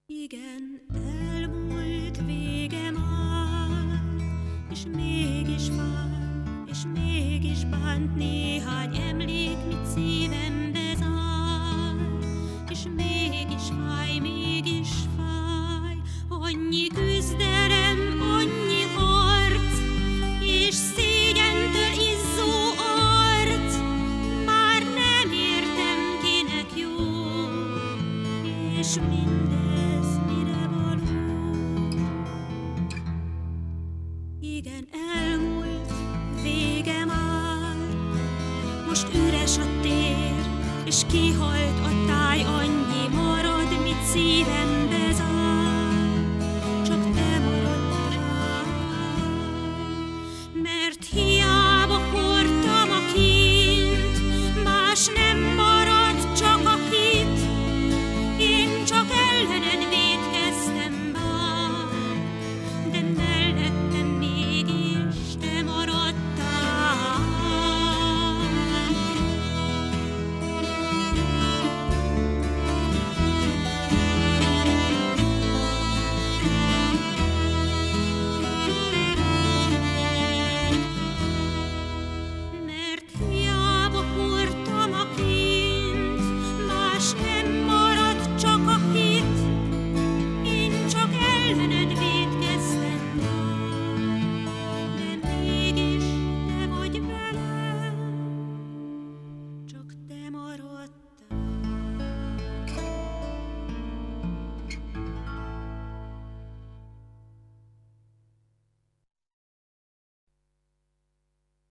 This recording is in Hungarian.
Igen, elmúlt vége már, és mégis fáj, és mégis bánt néhány emlék, mit szívembe zár. És mégis fáj, annyi küzdelem, annyi harc, és szégyentől izzó arc, már nem értem, kinek jó, és mindez mire való. Igen, elmúlt, vége már, most üres a tér, és kihalt a táj, annyi marad, mit szívem